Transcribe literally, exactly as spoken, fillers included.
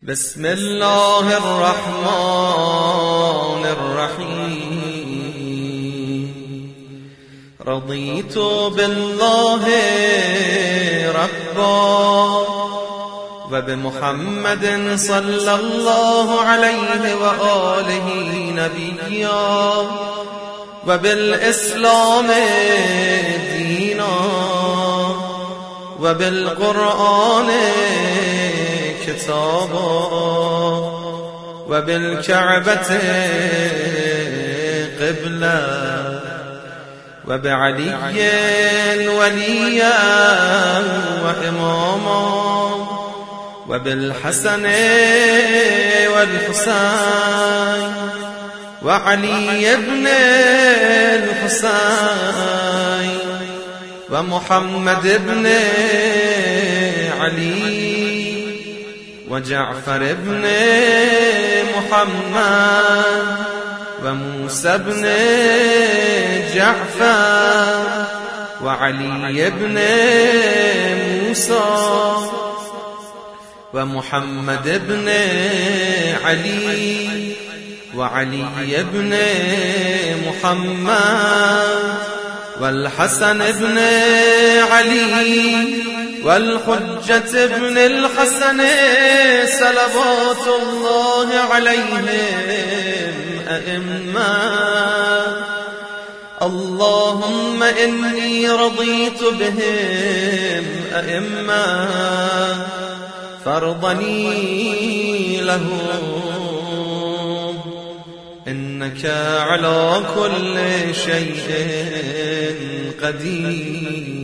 بسم الله الرحمن الرحيم. رضيت بالله ربا وبمحمد صلى الله عليه وآله نبيا وبالإسلام دينا وبالقرآن كتابا وبالكعبة قبلة وبعلي وليا وإماما وبالحسن والحسين وعلي بن الحسين ومحمد بن علي وجعفر بن محمد وموسى بن جعفر وعلي بن موسى ومحمد بن علي وعلي بن محمد والحسن بن علي والحجة بن الحسن صلوات الله عليهم أئمة. اللهم إني رضيت بهم أئمة فارضني لهم إنك على كل شيء قدير.